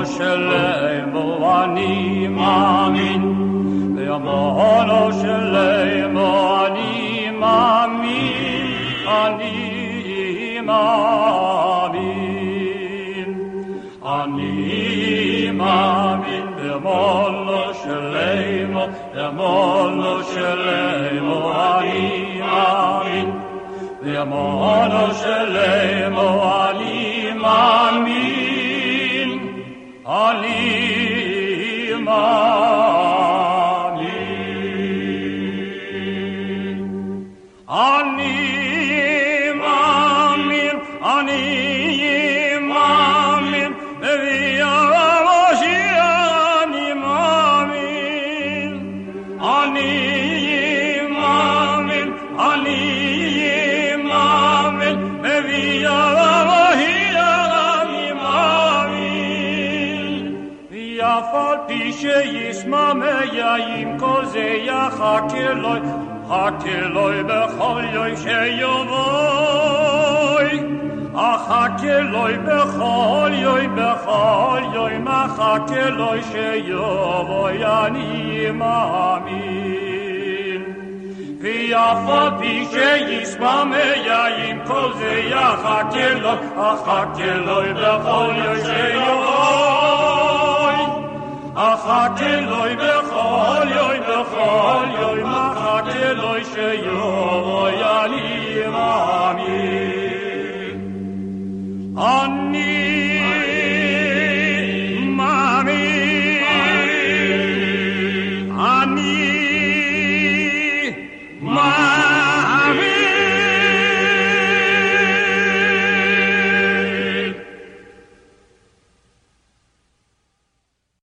שלמה אני מאמין, באמונו שלמה אני מאמין, אני מאמין, אני מאמין, באמונו שלמה, באמונו שלמה אני מאמין, באמונו שלמה אני מאמין, אני מאמין, אני מאמין, אני מאמין, בביאת המשיח אני מאמין, אני מאמין, אני מאמין, בביאת המשיח אני מאמין, ואף על פי שישמעם כל זה יחכה לו בכל יום שיבוא, אחכה לו בכל יום אחכה לו שיבוא, אני מאמין, ואף על פי שישמעם כל זה יחכה לו בכל יום שיבוא, אחכה לו בכל יום אחכה לו שיבוא,